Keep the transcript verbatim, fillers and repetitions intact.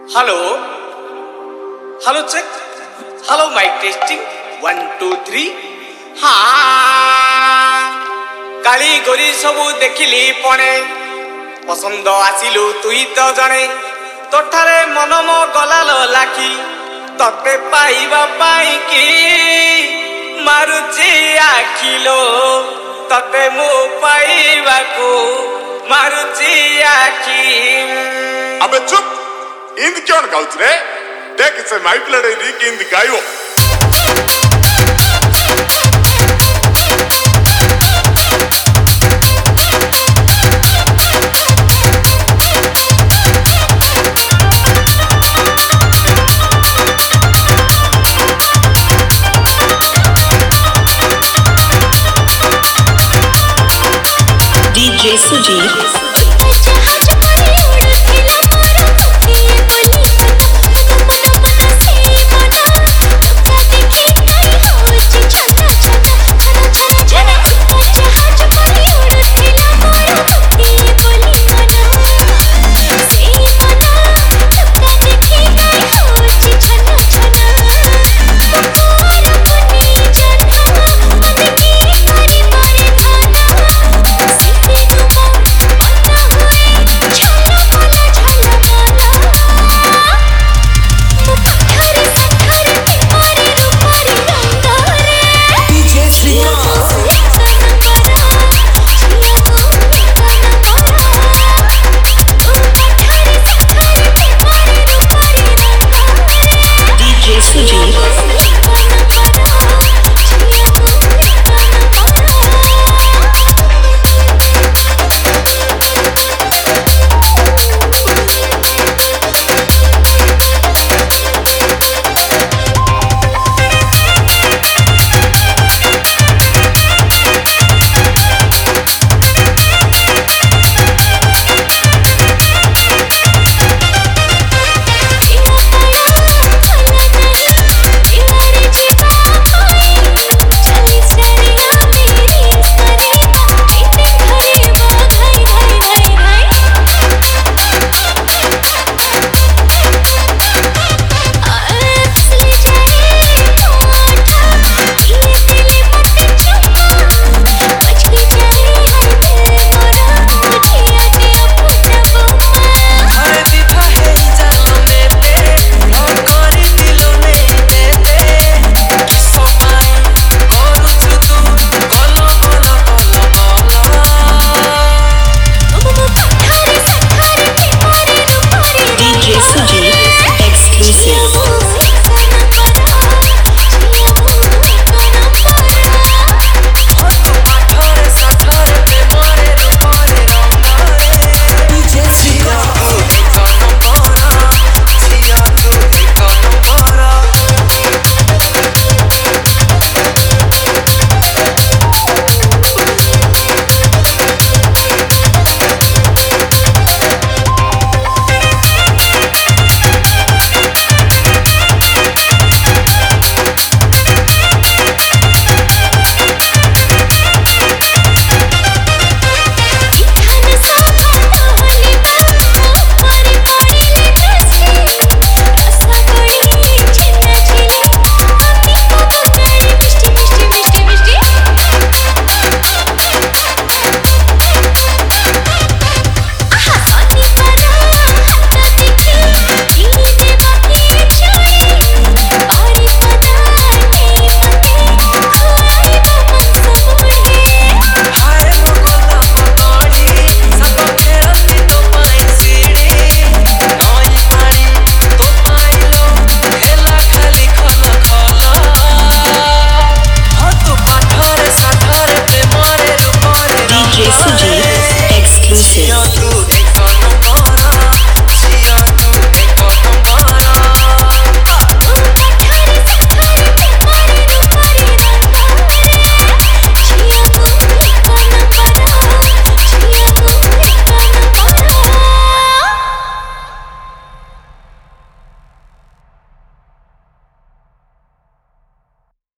Hello hello check hello mike testing one two three हाँ काली गोरी सबू देखिली पणे पसंद आसिलु तुई तो जणे तोठारे मन मो गलाल लाखी तते पाइबा पाई की मारुची आखिलो तते मु पाइबा को मारुची आखी। अबे चुप इंद क्यों गाउच रे देख से माई प्लेट री की इंद गायो D J Sujit